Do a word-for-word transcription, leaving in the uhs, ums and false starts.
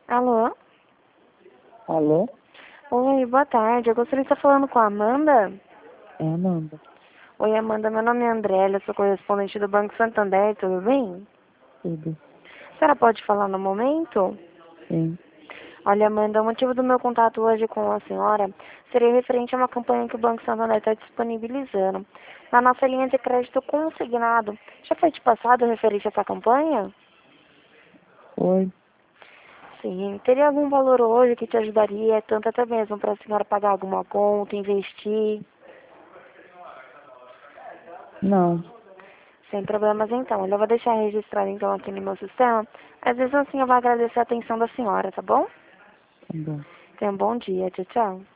Alô? Alô? Oi, boa tarde. Eu gostaria de estar falando com a Amanda. É Amanda. Oi, Amanda. Meu nome é Andrélia, sou correspondente do Banco Santander, tudo bem? Tudo. A senhora pode falar no momento? Sim. Olha, Amanda, o motivo do meu contato hoje com a senhora seria referente a uma campanha que o Banco Santander está disponibilizando. Na nossa linha de crédito consignado. Já foi te passado referente a essa campanha? Oi. Sim. Teria algum valor hoje que te ajudaria, tanto até mesmo para a senhora pagar alguma conta, investir? Não. Sem problemas então. Eu vou deixar registrado então aqui no meu sistema. Às vezes assim eu vou agradecer a atenção da senhora, tá bom? Tá bom. Tenha um bom dia. Tchau, tchau.